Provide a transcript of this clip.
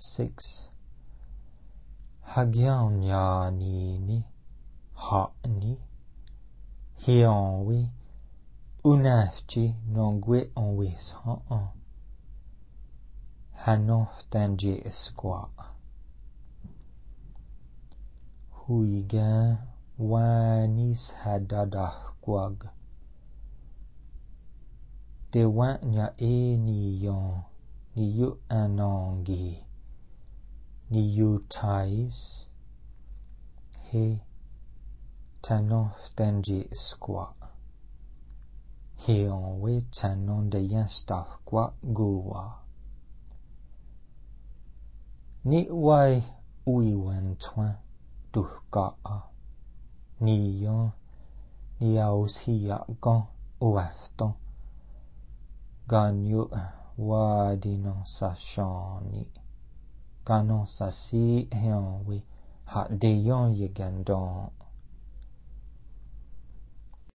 6. Hagyanyani Hani Hianwi Unafchi Nongwe Onwis Hanof Tanji Squa Huiga Wanis Hadadah Quag De Wanya ni yon ni yu anongi ni yu tais he tanof tanji squa he on we tanon de yan staff qua goa ni wai ui wan twan duhka ni yon ni ausi ya gon oafton ganyu Wadinon Sashani Ganon Sasi Henwi Ha Deyon Yegandon